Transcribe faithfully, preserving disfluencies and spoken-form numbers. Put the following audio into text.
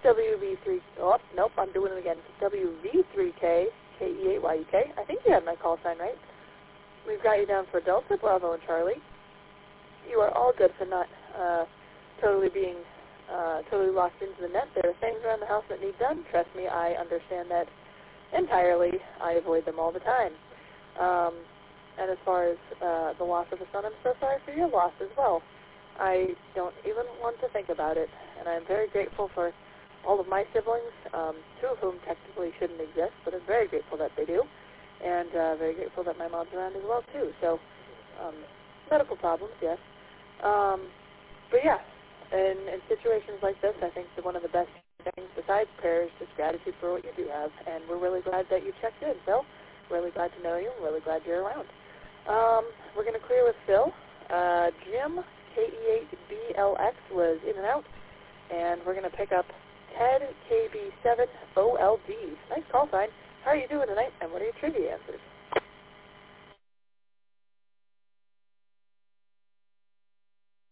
W V three, oh, nope, I'm doing it again. W V three K, K E eight Y U K. I think you had my call sign right. We've got you down for Delta, Bravo, and Charlie. You are all good for not uh, totally being uh, totally locked into the net. There are things around the house that need done. Trust me, I understand that entirely. I avoid them all the time. Um, and as far as uh, the loss of a son, I'm so sorry for your loss as well. I don't even want to think about it, and I'm very grateful for all of my siblings, um, two of whom technically shouldn't exist, but I'm very grateful that they do, and uh, very grateful that my mom's around as well, too. So, um, medical problems, yes. Um, but yeah, in, in situations like this, I think that one of the best things besides prayer is just gratitude for what you do have, and we're really glad that you checked in, Phil. Really glad to know you. Really glad you're around. Um, we're going to clear with Phil. Uh, Jim, K E eight B L X, was in and out, and we're going to pick up Ted, K B seven O L D. Nice call sign. How are you doing tonight, and what are your trivia answers?